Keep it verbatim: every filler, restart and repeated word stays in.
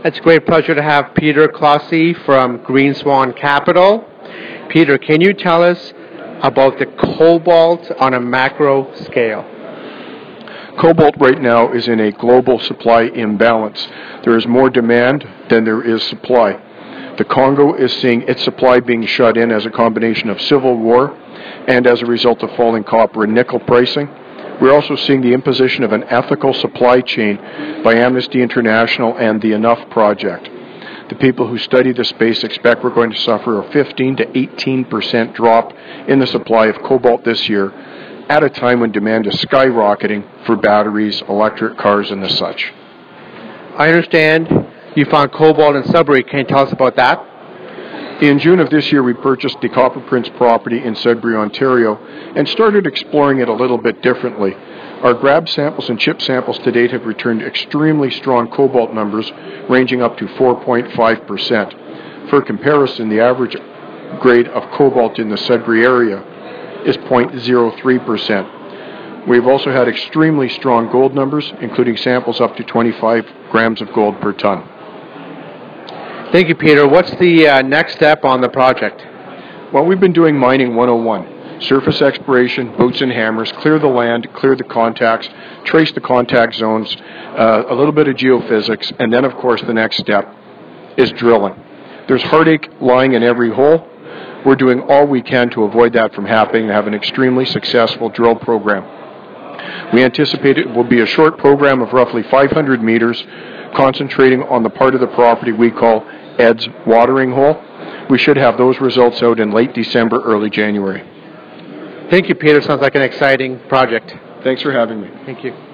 It's a great pleasure to have Peter Clossy from Green Swan Capital. Peter, can you tell us about the cobalt on a macro scale? Cobalt right now is in a global supply imbalance. There is more demand than there is supply. The Congo is seeing its supply being shut in as a combination of civil war and as a result of falling copper and nickel pricing. We're also seeing the imposition of an ethical supply chain by Amnesty International and the Enough Project. The people who study the space expect we're going to suffer a fifteen to eighteen percent drop in the supply of cobalt this year at a time when demand is skyrocketing for batteries, electric cars, and the such. I understand you found cobalt in Sudbury. Can you tell us about that? In June of this year, we purchased the Copper Prince property in Sudbury, Ontario, and started exploring it a little bit differently. Our grab samples and chip samples to date have returned extremely strong cobalt numbers, ranging up to four point five percent. For comparison, the average grade of cobalt in the Sudbury area is zero point zero three percent. We've also had extremely strong gold numbers, including samples up to twenty-five grams of gold per ton. Thank you, Peter. What's the uh, next step on the project? Well, we've been doing mining one oh one. Surface exploration, boots and hammers, clear the land, clear the contacts, trace the contact zones, uh, a little bit of geophysics, and then, of course, the next step is drilling. There's heartache lying in every hole. We're doing all we can to avoid that from happening and have an extremely successful drill program. We anticipate it will be a short program of roughly five hundred meters, concentrating on the part of the property we call Ed's watering hole. We should have those results out in late December, early January. Thank you, Peter. Sounds like an exciting project. Thanks for having me. Thank you.